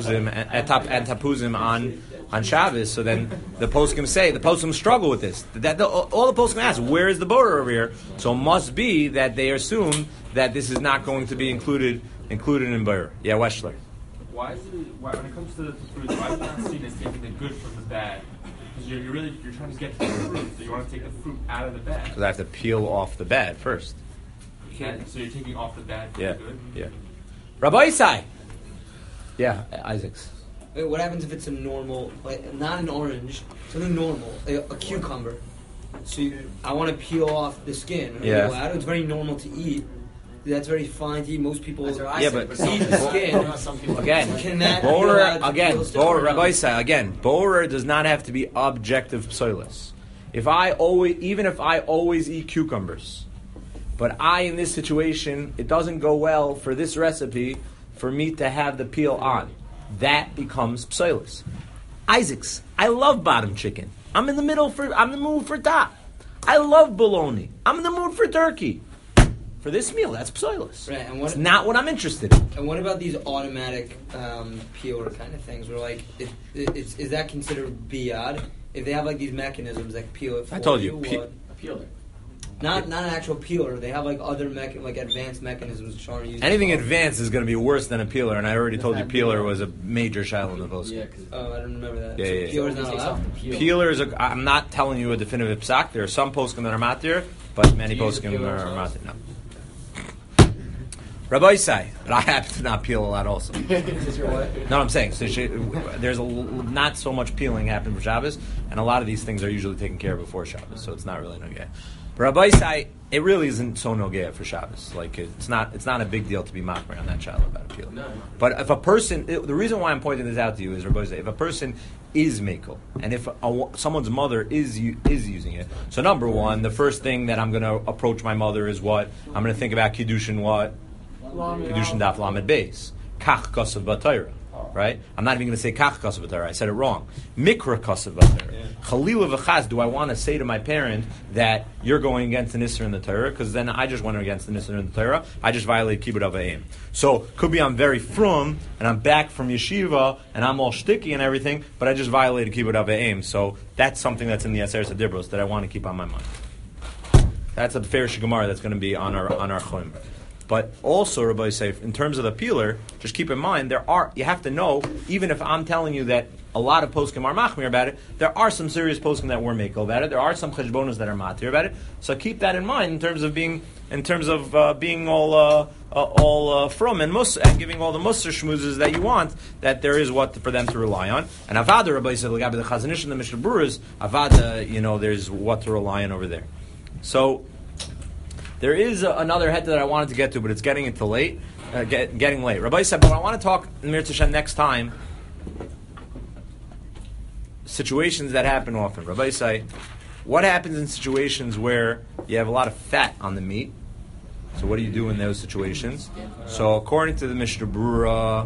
tapuzim on Shabbos, so then the poskim struggle with this. All the poskim ask, where is the border over here? So it must be that they assume that this is not going to be included in border. Yeah, Weschler. Why when it comes to the fruit, why is it not seen as taking the good from the bad? Because you're trying to get to the fruit, so you want to take the fruit out of the bad. Because I have to peel off the bad first. So you're taking off the bad from Yeah, the good? yeah. Rabbi Isai. Yeah, Isaacs. Wait, what happens if it's a normal, like not an orange, something normal, a cucumber? So I want to peel off the skin. Yeah. It's very normal to eat. That's very fine to eat. Most people eat Yeah, but the skin. again, Can that borer be allowed to again, peel still borer or no? Rabbi Isai again. Borer does not have to be objective psoilus. Even if I always eat cucumbers, but in this situation, it doesn't go well for this recipe for me to have the peel on. That becomes psoilus. Isaacs, I love bottom chicken. I'm in the mood for top. I love bologna. I'm in the mood for turkey. For this meal, that's psoilus. Right, and it's not what I'm interested in. And what about these automatic peeler kind of things? Where like, is that considered biyad? If they have like these mechanisms that peel it for I told you, what? A peeler. Not an actual peeler. They have like other advanced mechanisms which aren't used. Anything advanced is going to be worse than a peeler, and I already told you peeler was a major shiloh in the post. Yeah, because Oh, I don't remember that. Yeah, So yeah, yeah. peeler's not allowed. Peelers, I'm not telling you a definitive psak. There are some poskim that are matir, but many poskim are matir. No. Rabbi Isai, but I happen to not peel a lot also. No, I'm saying so there's not so much peeling happening for Shabbos, and a lot of these things are usually taken care of before Shabbos, so it's not really nogea. But Rabbi Isai, it really isn't so nogea for Shabbos. Like it's not a big deal to be makmer on that child about a peel. No. But if a person, the reason why I'm pointing this out to you is Rabbi Isai, if a person is makel, and if someone's mother is using it, so number one, the first thing that I'm going to approach my mother is what I'm going to think about kiddushin what. Kiddushin daf lamed beis. Kach kasav b'Torah. Right? I'm not even going to say kach kasav b'Torah. I said it wrong. Mikra kasav b'Torah. Chalila v'chaz. Do I want to say to my parent that you're going against the Nisr in the Torah? Because then I just went against the Nisr in the Torah. I just violated kibbud av v'em. So could be I'm very frum and I'm back from yeshiva and I'm all shticky and everything, but I just violated kibbud av v'em. So that's something that's in the Aseret Adibros that I want to keep on my mind. That's a fair shigamar that's going to be on our chum. But also, Rabbi Yosef, in terms of the peeler, just keep in mind, you have to know, even if I'm telling you that a lot of poskim are machmir about it, there are some serious poskim that were makel about it. There are some cheshbonos that are matir about it. So keep that in mind in terms of being all from and giving all the musar shmuzes that you want, that there is what for them to rely on. And avada, Rabbi Yosef, the Chazon Ish and the Mishnah Berurah, avada, there's what to rely on over there. So there is another head that I wanted to get to, but it's getting late. Getting late. Rabbi said, but I want to talk Mir Tashem next time. Situations that happen often. Rabbi say, what happens in situations where you have a lot of fat on the meat? So what do you do in those situations? So according to the Mishnah Berurah,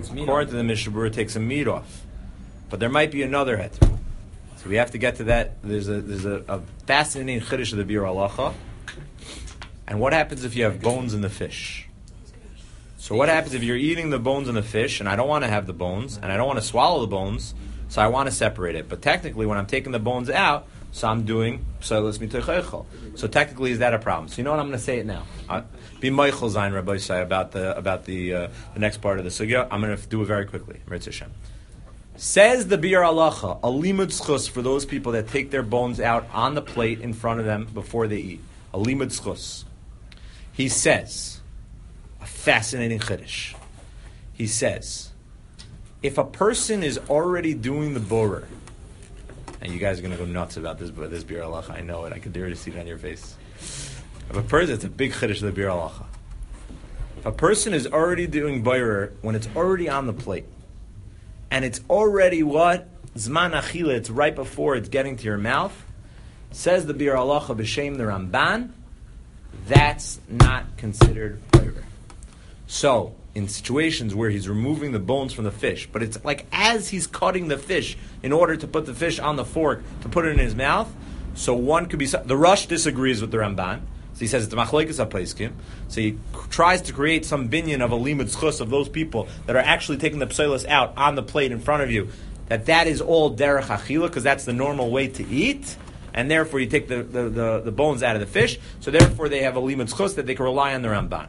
takes some meat off. But there might be another head. So we have to get to that. There's a fascinating chiddush of the Bir Halacha. And what happens if you have bones in the fish? So what happens if you're eating the bones in the fish, and I don't want to have the bones, and I don't want to swallow the bones, so I want to separate it. But technically, when I'm taking the bones out, so I'm doing psolos mitocheichel. So technically, is that a problem? So you know what? I'm going to say it now. Be Michael Zayin Rabbi say about the next part of the sugya. I'm going to do it very quickly. Says the Bir Halacha, a limud zchus for those people that take their bones out on the plate in front of them before they eat. A limud zchus. He says, a fascinating chiddush. He says, if a person is already doing the borer, and you guys are going to go nuts about this, but this Bir Halacha, I know it. I could already see it on your face. If a person, it's a big chiddush of the Bir Halacha. If a person is already doing borer when it's already on the plate, and it's already what? Zman achila, it's right before it's getting to your mouth, says the Bir Halacha b'shem the Ramban, that's not considered borer. So, in situations where he's removing the bones from the fish, but it's like as he's cutting the fish in order to put the fish on the fork to put it in his mouth, so one could be... The Rush disagrees with the Ramban, so he says it's machlokes hapaiskim. So he tries to create some binyan of a limud zchus of those people that are actually taking the psolos out on the plate in front of you, that is all derech achila, because that's the normal way to eat, and therefore you take the bones out of the fish, so therefore they have a limud zchus that they can rely on the Ramban.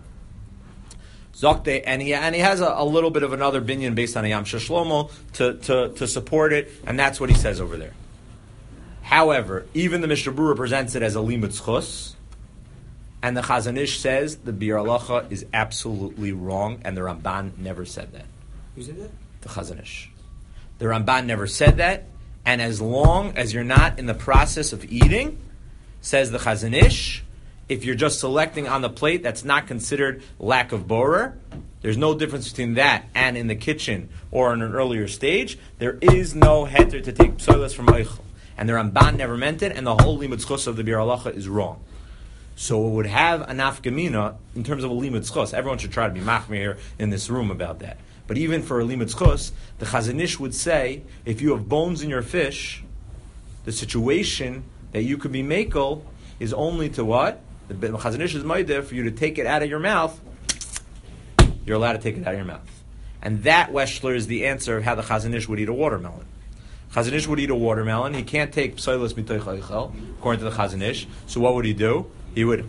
Zokte, and he has a little bit of another binyan based on a Yam Shlomo to support it, and that's what he says over there. However, even the Mishnah Berurah presents it as a limud zchus, and the Chazon Ish says the Bir Halacha is absolutely wrong, and the Ramban never said that. Who said that? The Chazon Ish. The Ramban never said that, and as long as you're not in the process of eating, says the Chazon Ish, if you're just selecting on the plate, that's not considered lack of borer. There's no difference between that and in the kitchen or in an earlier stage. There is no heter to take psolos from Eichel. And the Ramban never meant it, and the whole limud zchus of the Bir Halacha is wrong. So it would have a nafkamina in terms of a limud zchus. Everyone should try to be machmir here in this room about that. But even for a limud zchus, the Chazon Ish would say, if you have bones in your fish, the situation that you could be makel is only to what? The Chazon Ish is ma'ideh for you to take it out of your mouth. You're allowed to take it out of your mouth. And that, Weshler, is the answer of how the Chazon Ish would eat a watermelon. Chazon Ish would eat a watermelon. He can't take psolos mitoch eichel, according to the Chazon Ish. So what would he do? He would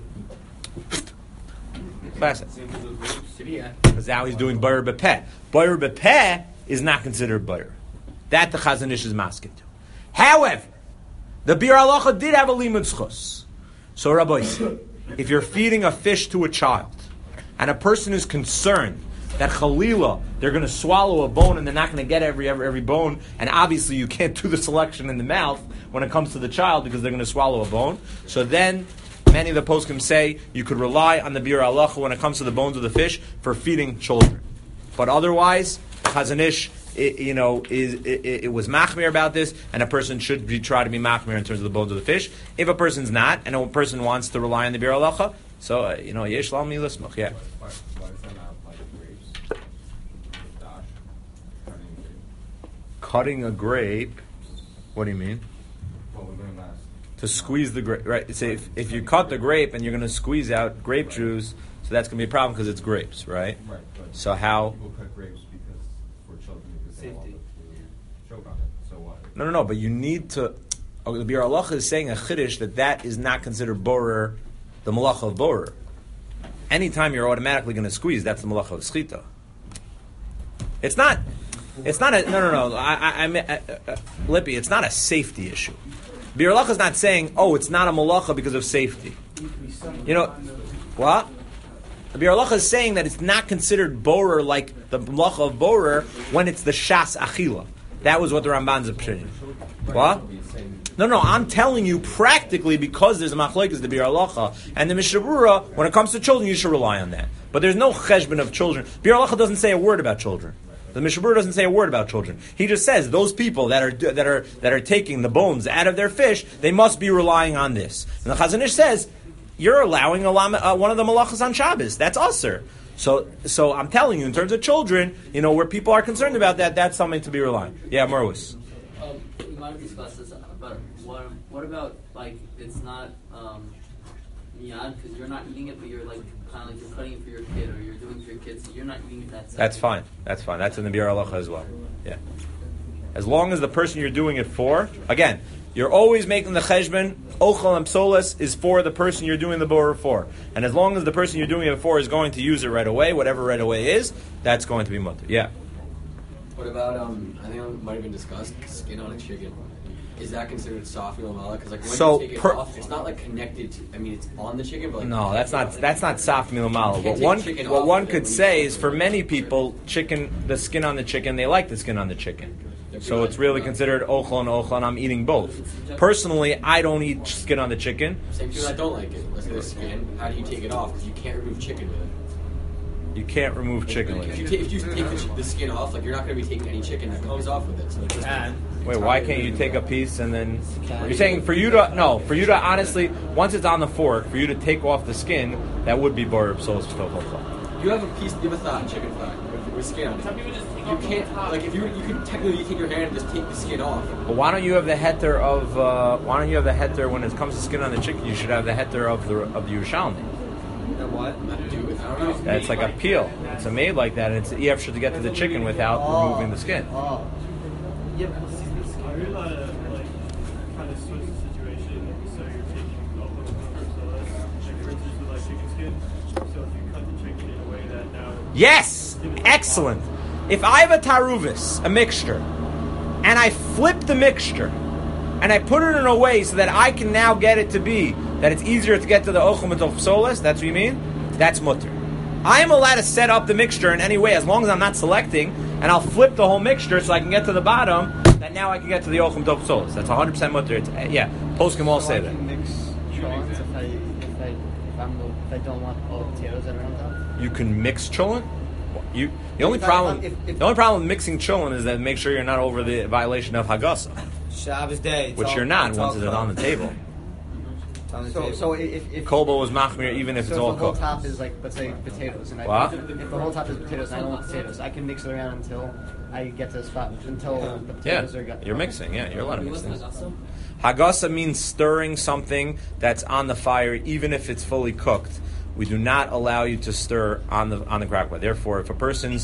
pass it. Because now he's doing borer bepeh. Borer bepeh is not considered borer. That the Chazon Ish is masking to. However, the Bir Halacha did have a limud zchus. So Rabbi, if you're feeding a fish to a child, and a person is concerned that Chalila, they're going to swallow a bone and they're not going to get every bone, and obviously you can't do the selection in the mouth when it comes to the child because they're going to swallow a bone. So then, many of the poskim say you could rely on the Bir Halacha when it comes to the bones of the fish for feeding children. But otherwise, Chazon Ish, it was machmir about this, and a person should try to be machmir in terms of the bones of the fish. If a person's not, and a person wants to rely on the Bir Halacha, so yesh lam lismach, yeah. Why does that not apply to grapes? Cutting a grape. What do you mean? Well, we're going last. To squeeze the grape, right? Say if you cut the grape and you're going to squeeze out grape juice, so that's going to be a problem because it's grapes, right? Right. But so how? People cut grapes because for children because they want to choke on it. So what? No. But you need to. The Bir Halacha is saying a chiddush that is not considered borer, the malacha of borer. Anytime you're automatically going to squeeze, that's the malacha of schita. It's not a no. Lippy, it's not a safety issue. Bir Halacha is not saying, it's not a malacha because of safety. What? The Bir Halacha is saying that it's not considered borer like the malacha of borer when it's the shas achila. That was what the Ramban's opinion. What? No, I'm telling you practically because there's a machlokes the Bir Halacha and the Mishnah Berurah. When it comes to children, you should rely on that. But there's no cheshbon of children. Bir Halacha doesn't say a word about children. The Mishnah Berurah doesn't say a word about children. He just says those people that are taking the bones out of their fish, they must be relying on this. And the Chazon Ish says you're allowing one of the malachas on Shabbos. That's usher. So I'm telling you, in terms of children, where people are concerned about that, that's something to be relying. Yeah, Marwis. We might have discussed this, but what about like it's not miyad because you're not eating it, but you're like kind of like you're cutting it for your kid or you're doing it for your kids, so you're not eating it that second. That's fine. That's in the Bir Halacha as well. Yeah. As long as the person you're doing it for, again, you're always making the cheshbon, ochel and psolas is for the person you're doing the borer for. And as long as the person you're doing it for is going to use it right away, whatever right away is, that's going to be mutter. Yeah. What about, I think it might have been discussed, skin on a chicken. Is that considered soft milamala? Because when you take it off, it's not like connected to, it's on the chicken, but no, that's not soft milamala. What one could say is for many people, the skin on the chicken, they like the skin on the chicken. So it's really considered ochel and I'm eating both. Personally, I don't eat skin on the chicken. Same people that don't like it. Let's say the skin. How do you take it off? Because you can't remove chicken with it. You can't remove chicken with it. If you take the skin off, you're not going to be taking any chicken that comes off with it. So wait, why can't you take a piece and then... You're saying for you to honestly, once it's on the fork, for you to take off the skin, that would be borer psolas v'tochel. You have a piece, you have a thigh, chicken thigh, with skin on it. Some people just you can't, if you can technically take your hand and just take the skin off. But why don't you have the heter of, when it comes to skin on the chicken, you should have the heter of the Yerushalmi. What? I don't know. That's like a peel. It's made like that, and it's easier to get to the chicken without removing the skin. Yeah, but I realize kind of switch the situation. So you're taking off for instance with chicken skin. So if you cut the chicken in a way that now. Yes, excellent. If I have a taruvis, a mixture, and I flip the mixture, and I put it in a way so that I can now get it to be that it's easier to get to the ochel mitoch psolas, that's what you mean? That's mutter. I am allowed to set up the mixture in any way as long as I'm not selecting, and I'll flip the whole mixture so I can get to the bottom, that now I can get to the ochel mitoch psolas. That's 100% mutter. Poskim all say that. I can mix cholents if I don't want all the potatoes that are on top. You can mix cholent? The only problem with mixing cholent is that make sure you're not over the violation of Hagasa. Shabbos day. Which you're not once it's on the table. So if Kolbo was machmir even if it's all cooked. So if the whole top is let's say potatoes, and if the whole top is potatoes, and I don't want potatoes, I can mix it around until I get to the spot until the potatoes are got. You're mixing. Yeah, you're allowed to mix things. Hagasa means stirring something that's on the fire, even if it's fully cooked. We do not allow you to stir on the crackpot. Therefore, if a person,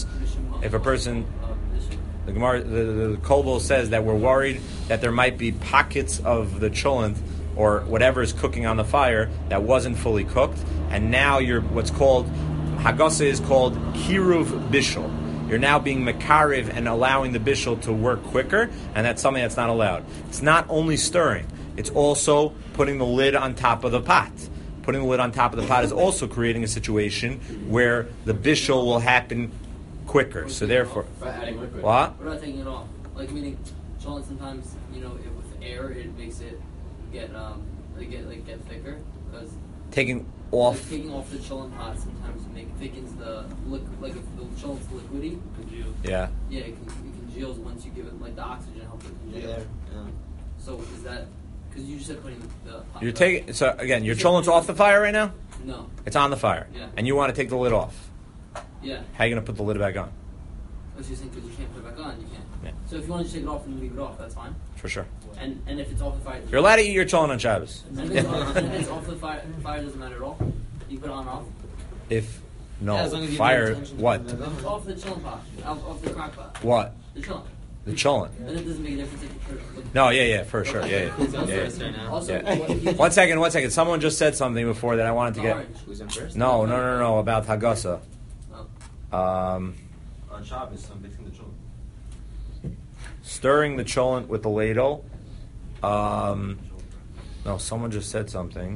the Gemara, the Kolbo says that we're worried that there might be pockets of the cholent or whatever is cooking on the fire that wasn't fully cooked, and now what's called Hagasa is called kiruv bishul. You're now being mekariv and allowing the bishul to work quicker, and that's something that's not allowed. It's not only stirring; it's also putting the lid on top of the pot. Putting the lid on top of the pot is also creating a situation where the bishul will happen quicker. So therefore, what? What about taking it off? Meaning, cholent sometimes, with air it makes it get thicker because taking off the cholent pot sometimes thickens the liquid. If the cholent's liquidy, it congeals once you give it the oxygen helps it congeal. Yeah. So is that? Because you just said putting the pot. You're taking your cholent's off the fire right now? No. It's on the fire. Yeah. And you want to take the lid off. Yeah. How are you going to put the lid back on? Because you're saying because you can't put it back on, you can't. Yeah. So if you want to take it off and leave it off, that's fine. For sure. And if it's off the fire, you're allowed to eat your cholent on Shabbos. And if it's off the fire doesn't matter at all. You put it on and off. Fire. What? If it's off the chillin' pot, off the crock pot. What? The chillin'. The cholent. And it doesn't make a difference if you put it. No, for sure. Yeah. Also, One second. Someone just said something before that I wanted to get. Who's in first? No. About Hagasa. On Shabbos, I'm mixing the cholent. Stirring the cholent with the ladle. No, someone just said something.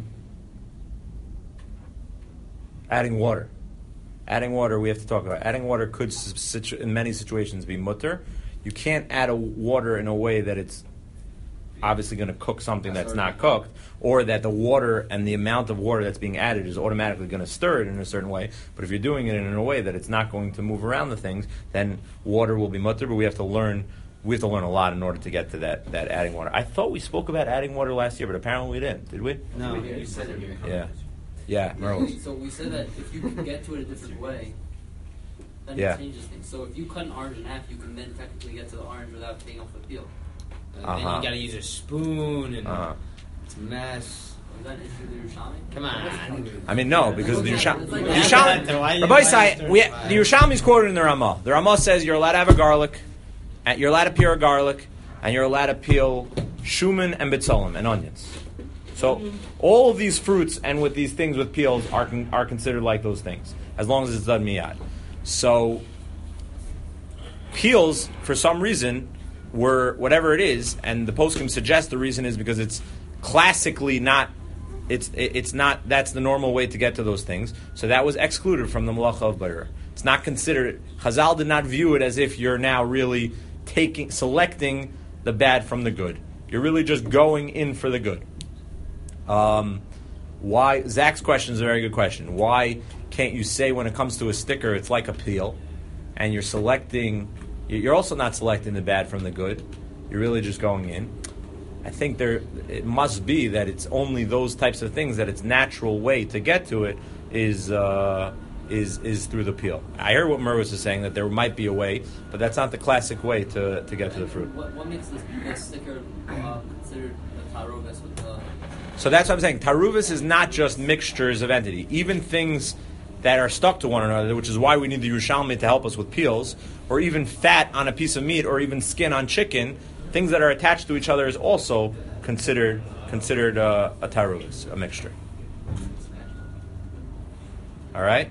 Adding water. We have to talk about. Adding water could, in many situations, be mutter. You can't add water in a way that it's obviously going to cook something that's not cooked, or that the water and the amount of water that's being added is automatically going to stir it in a certain way. But if you're doing it in a way that it's not going to move around the things, then water will be mutter. But we have to learn a lot in order to get to that adding water. I thought we spoke about adding water last year, but apparently we didn't. Did we? No. You said it here. Yeah. Yeah, Merle. So we said that if you can get to it a different way, then Yeah. it changes things. So if you cut an orange in half, you can then technically get to the orange without taking off the peel. Then you gotta use a spoon and Uh-huh. it's a mess. Is that an issue with the Yerushalmi? Come on. I mean, no, because the Yerushalmi, Why- Rabbi Isai, the Yerushalmi is quoted in the Ramah. The Ramah says you're allowed to have a garlic, and you're allowed to peel a garlic, and you're allowed to peel shuman and bitzolim and onions. So all of these fruits and with these things with peels are considered like those things, as long as it's done miyad. So peels, for some reason, were whatever it is, and the poskim suggest the reason is because it's classically not. It's not. That's the normal way to get to those things. So that was excluded from the malacha of Bayer. It's not considered. Chazal did not view it as if you're now really selecting the bad from the good. You're really just going in for the good. Why? Zach's question is a very good question. Why can't you say when it comes to a sticker, it's like a peel, and you're selecting? You're also not selecting the bad from the good. You're really just going in. I think it must be that it's only those types of things that its natural way to get to it is through the peel. I heard what Merwis is saying, that there might be a way, but that's not the classic way to get to the fruit. What makes this sticker considered a taruvis with the... So that's what I'm saying. Taruvis is not just mixtures of entity. Even things that are stuck to one another, which is why we need the Yerushalmi to help us with peels, or even fat on a piece of meat, or even skin on chicken, things that are attached to each other is also considered a taruvis, a mixture. All right?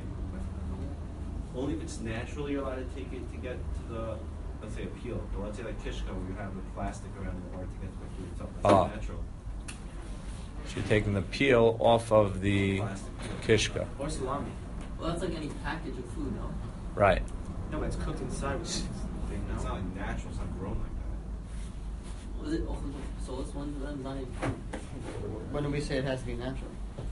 Only if it's natural you're allowed to take it to get to the, let's say, a peel. But let's say like kishka, where you have the plastic around the bar to get to the food. Something that's natural. So you're taking the peel off of the kishka. Or salami. Well, that's like any package of food, no? Right. No, but it's cooked inside with thing. It's not like natural. It's not grown like that. Was it so this one is not even... When do we say it has to be natural?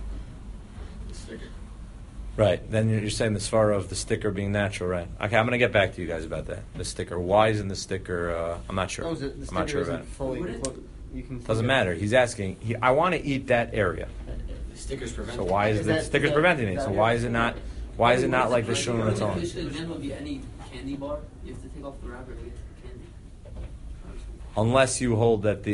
The sticker. Right. Then you're saying the svara of the sticker being natural, right? Okay, I'm going to get back to you guys about that. The sticker. Why isn't the sticker? I'm not sure. The I'm not sure sticker about it. isn't fully you can Doesn't matter. He's asking. I want to eat that area. The sticker's preventing. So why is the sticker's preventing it? So why is it not? Why is it not like the shun on its own? Fish again would be any candy bar. You have to take off the wrapper to get to the candy. Unless you hold that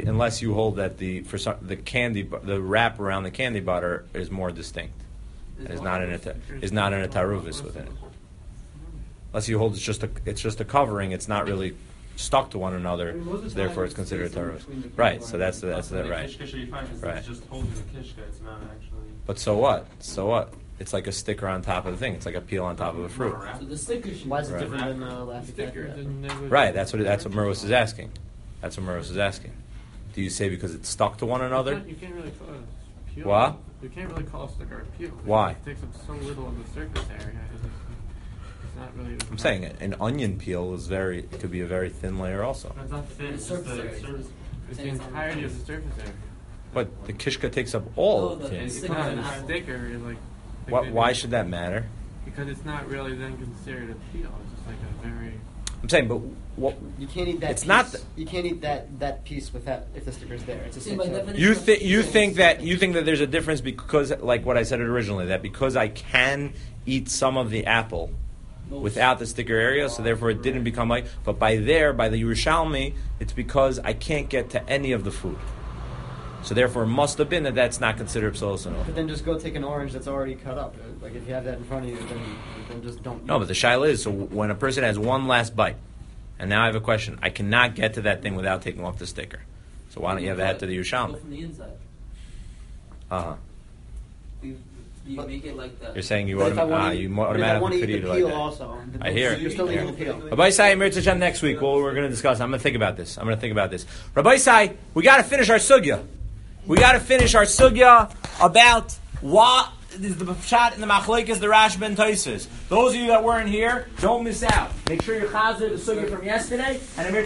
the candy, the wrap around the candy butter is more distinct. It is not in a taruvis within it. Unless you hold it's just a covering. It's not really stuck to one another. Therefore, it's considered a taruvis. Right. So that's right. Kishka you find is Right. it's just holding the kishka. It's not actually. But so what? So what? It's like a sticker on top of the thing. It's like a peel on top of a fruit. So the sticker should... Why is it Right. different than Laffy Taffy? Right. That's what Merwis is asking. That's what Merwis is asking. Do you say because it's stuck to one another? You can't really call it a peel. What? You can't really call a sticker a peel. Why? It takes up so little of the surface area. It's not really... I'm saying an onion peel could be a very thin layer also. It's not thin. It's surface area. It's the entirety of the surface area. But the kishka takes up all of the it. It's not a sticker. You're like... Why should that matter? Because it's not really then considered a peel. It's just like a very... I'm saying, but what You can't eat that. It's piece. not You can't eat that piece without if the sticker's there. It's a See, by stick. definition- you think that there's a difference because, like what I said originally, that because I can eat some of the apple without the sticker area, so therefore it didn't become like. But by the Yerushalmi, it's because I can't get to any of the food. So therefore, it must have been that that's not considered psilocin. But then just go take an orange that's already cut up. Like if you have that in front of you, then just don't. No, but the shaila is, so when a person has one last bite, and now I have a question, I cannot get to that thing without taking off the sticker. So why don't you have that to the Go Yerushalmi? from the inside. Uh-huh. You make it like that. You're saying you But if I wanna automatically could eat eat the it like peel that. also. I hear it. You're still Yeah. eating the peel. Rabbi Isai and Mirza Hashem next week. Well, we're going to discuss. I'm going to think about this. Rabbi Isai, we got to finish our sugya. We got to finish our sugya about what is the pshat in the machlekes, the Rashba and Tosfos. Those of you that weren't here, don't miss out. Make sure you chazer the sugya from yesterday and